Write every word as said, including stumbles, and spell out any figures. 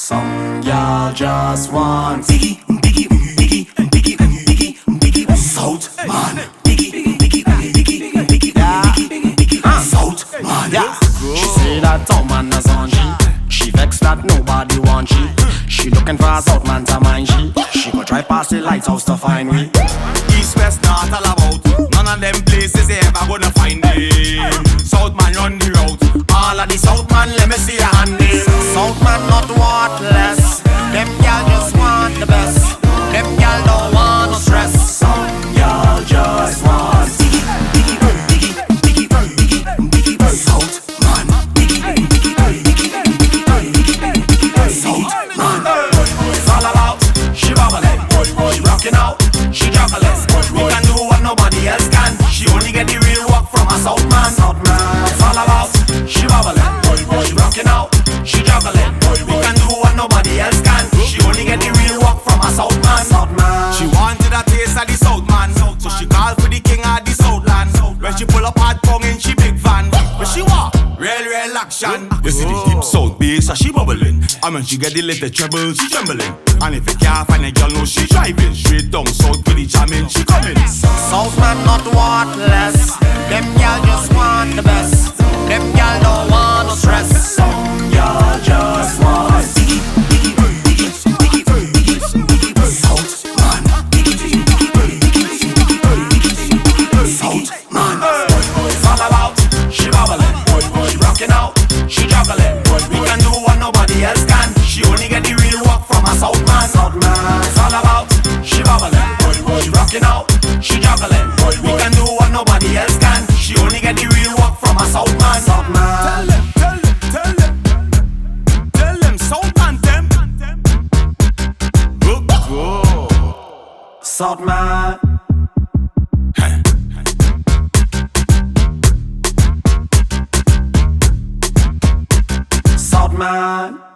Some y'all just want Biggie, Biggie, Biggie, Biggie, Biggie, Biggie, South man. Biggie, Biggie, Biggie, Biggie, Biggie, Biggie, South man. Yeah. She say that top man is on G. She vex that nobody want she. She looking for a South man to mind she. She go drive past the lighthouse to find me. East, west, north, all about. None of them places they ever gonna find him. South man run the route. All of the South man, let me see your hand in. South man not worthless. Them y'all just want the best. Them y'all don't want no stress. Some y'all just want Biggie, Biggie, Biggie, Biggie, Biggie, Biggie, South man. Biggie, Biggie, Biggie, Biggie, Biggie, South man. It's all about she bubbling, she rocking out, she juggling. We can do what nobody else can. She only get the real work from a South man. South man. It's all about she bubbling, she rocking out, she juggling. We can do what nobody else can. She only get the real work from a South man. South man. She wanted a taste of the South man, so she called for the king of the Southland. When she pull up hard tongue in she big van. When she walk, real real action. You see the deep South bass, so she bubbling. And when she get the little treble, she trembling. And if you can't find a girl, no she driving. Straight down South with the jamming, she coming. South man not worthless. Them y'all just want the best. Them y'all don't want no stress. Some y'all just want Biggie, Biggie, Biggie, Biggie, Biggie, Biggie, South man. Biggie, Biggie, Biggie, Biggie, Biggie, South man. It's all about she bubbling, she rocking out, she juggling. We can do what nobody else can. She only get the real work from a South man. South man. It's all about she bubbling, she rocking out, she juggling. We can do what nobody else can. She only get the real work from a South man. South man. Tell them, tell them, tell them, tell them, South man, them. Go, go. South man. South man.